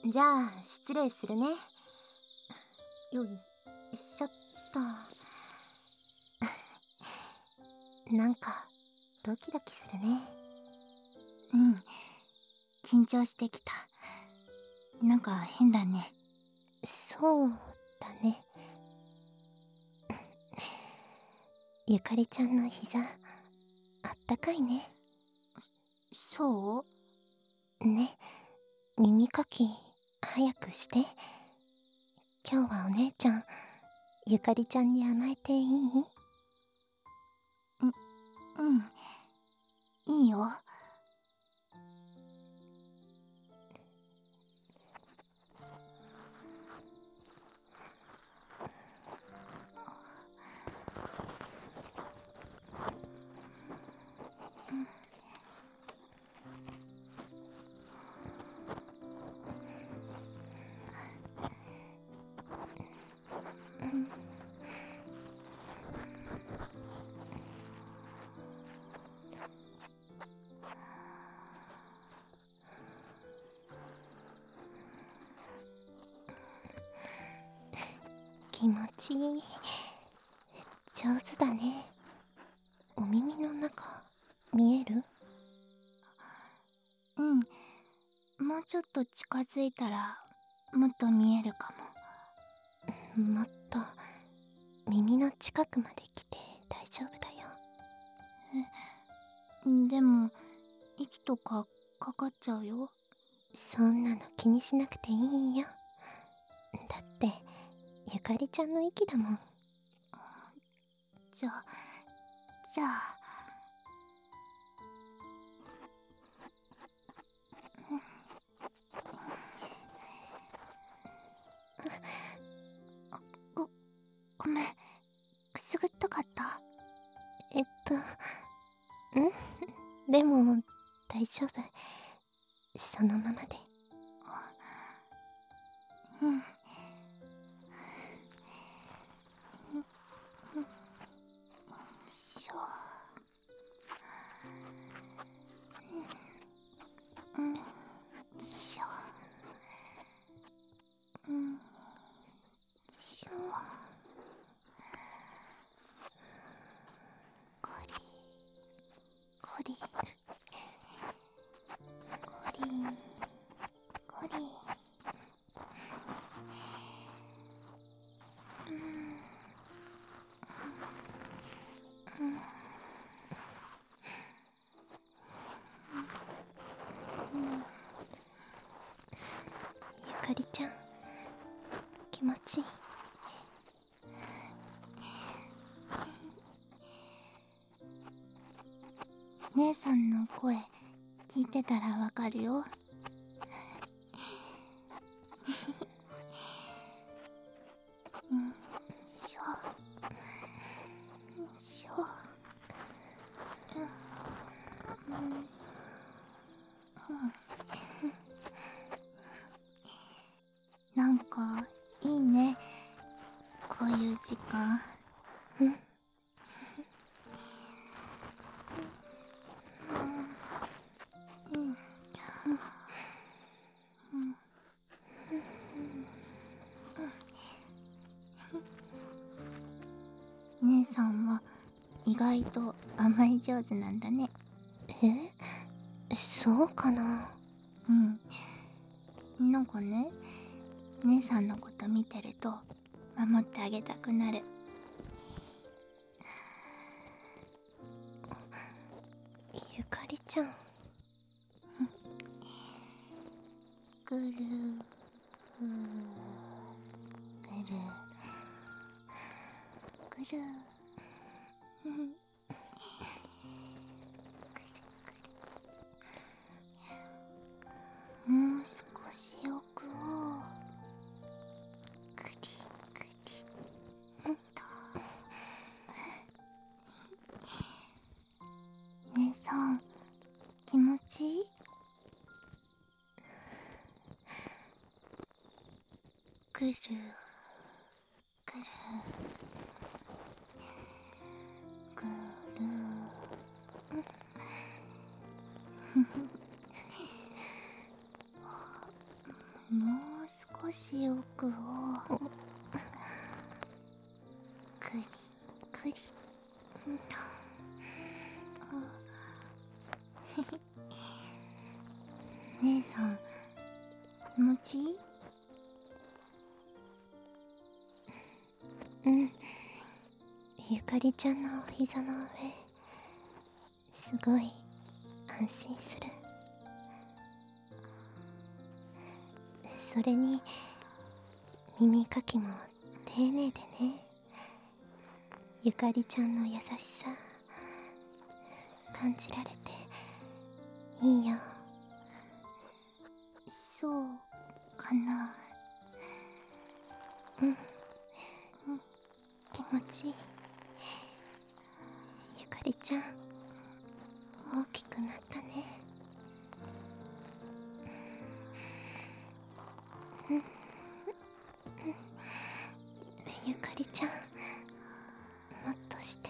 じゃあ失礼するね。よいしょっと。なんかドキドキするね。 うん、緊張してきた。なんか変だね。 そうだね。ゆかりちゃんの膝、あったかいね。 そう？ ね、耳かき早くして。今日はお姉ちゃん、ゆかりちゃんに甘えていい？ うん、いいよ。 気持ちいい。上手だね。お耳の中、見える？ うん、もうちょっと近づいたらもっと見えるかもっと耳の近くまで来て大丈夫だよ。 も。でも息とかかかっちゃうよ。 そんなの気にしなくていいよ。だってゆかりちゃんの息だもん。 じゃあじゃあごごめん、くすぐったかった？ でも大丈夫。そのままで。 うん。しょ。うんしょ。うんしょ。こりこりこりこり。 ゆかりちゃん、気持ちいい？ 姉さんの声聞いてたらわかるよ。うんしょ。しょ。なんかいいね、こういう時間。 うん。 うん姉さんは意外と甘え上手なんだね。 そうかな。 なんかね、姉さんのこと見てると守ってあげたくなる。 ゆかりちゃん。 ぐるーぐるぐるもう少し奥をぐりぐりと。姉さん、気持ちいい？ぐるぐるぐる。 もう少し奥をくりくりと。姉さん、気持ちいい？ うん。ゆかりちゃんのお膝の上、すごい安心する。それに耳かきも丁寧でね。ゆかりちゃんの優しさ感じられていいよ。 そうかな。 うん、気持ちいい。ゆかりちゃん、大きくなったね。ゆかりちゃん、もっとして。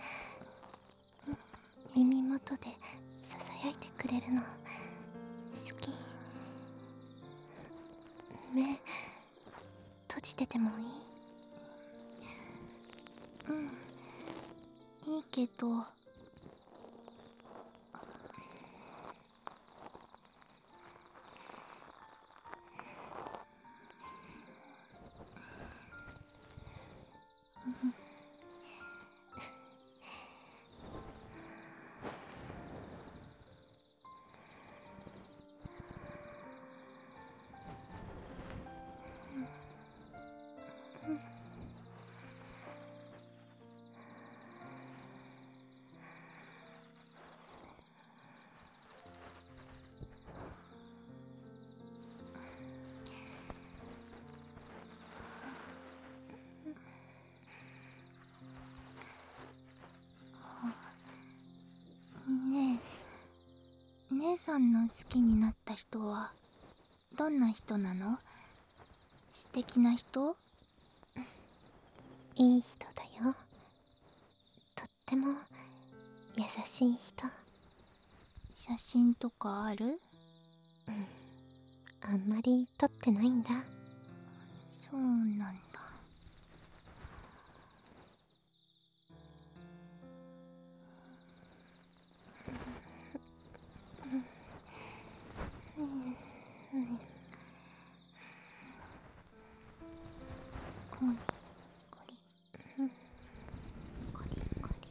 耳元でささやいてくれるの好き。目閉じててもいい？ いいけど。ねえ、姉さんの好きになった人はどんな人なの？素敵な人？ いい人だよ。とっても優しい人。 写真とかある？ あんまり撮ってないんだ。 そうなんだ。こりこりこりこり。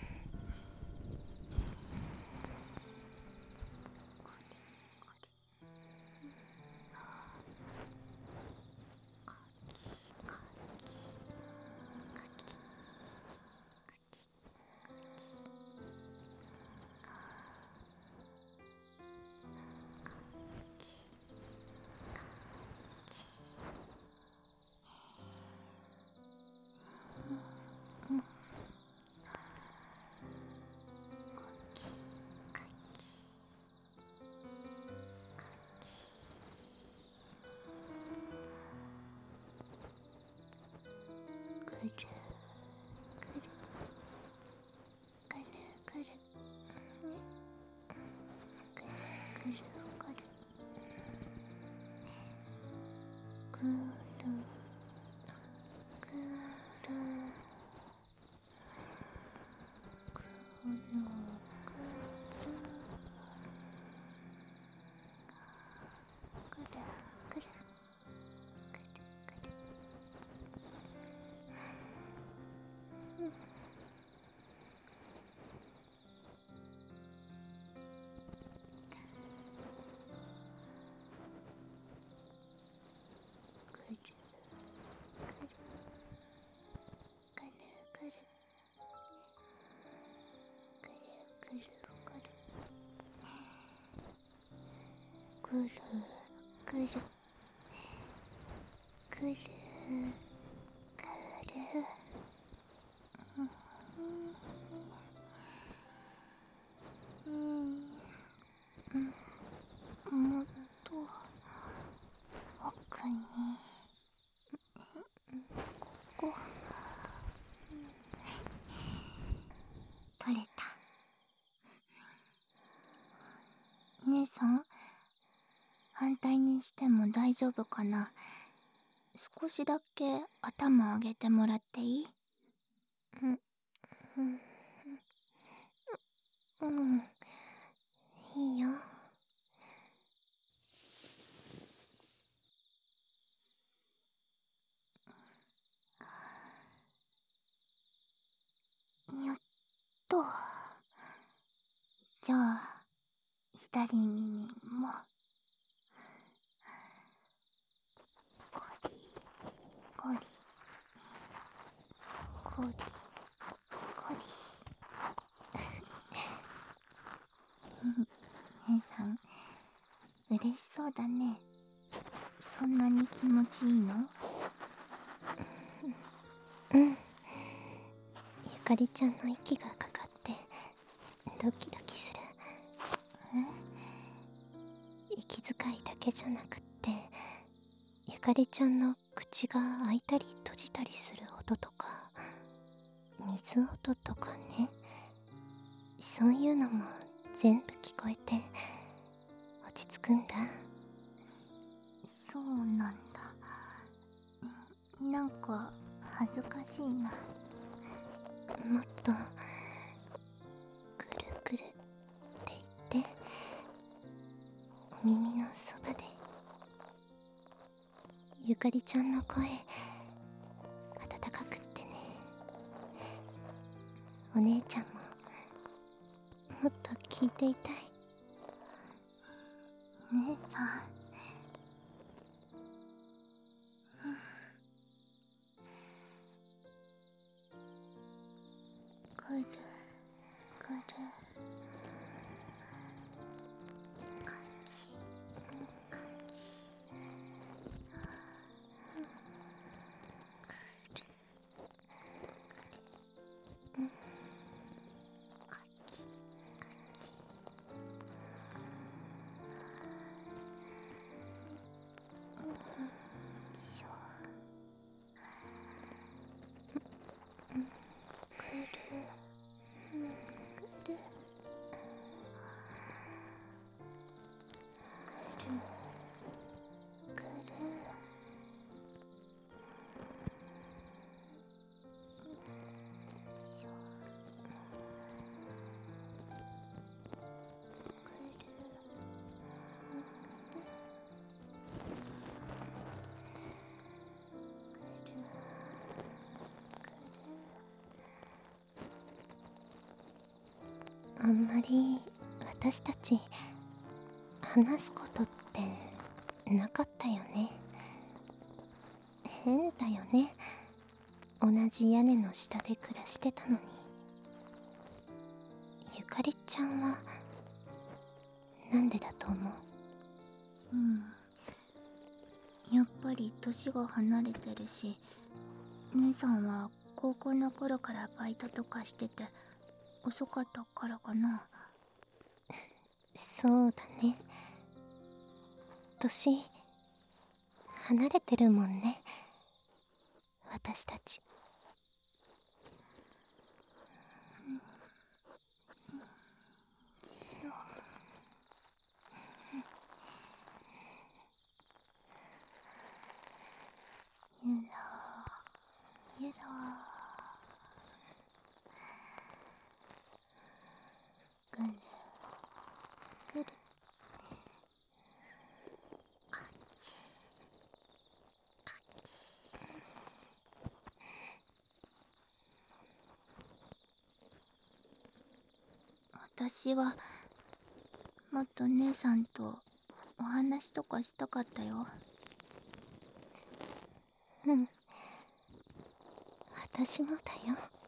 くるくるくるくるくるくるくるくるくるくるくるもっと奥に。ここ取れた。姉さん、あ間帯にしても大丈夫かな。少しだけ頭上げてもらっていい？ うんうんうんいいよ。 やっと。じゃあ左耳もコリコリコリコリ。姉さん嬉しそうだね。そんなに気持ちいいの？ うん。ゆかりちゃんの息がかかってドキドキする。息遣いだけじゃなくって、ゆかりちゃんの口が開いたり閉じたりする音とか、水音とかね、そういうのも全部聞こえて落ち着くんだ。 そうなんだ。なんか恥ずかしいな。 もっとくるくるって言って、お耳のそばで。ゆかりちゃんの声温かくってね。お姉ちゃんももっと聞いていたい。 姉さん。くるくるかきかきかきしょくるくるくるしょくあんまり私たち話すことってなかったよね。変だよね。同じ屋根の下で暮らしてたのに。ゆかりちゃんはなんでだと思う？ やっぱり年が離れてるし、姉さんは高校の頃からバイトとかしてて遅かったからかな。 そうだね。年離れてるもんね、私たち。 しょゆらゆらぐるぐるかきかき。私はもっと姉さんとお話とかしたかったよ。 うん、私もだよ。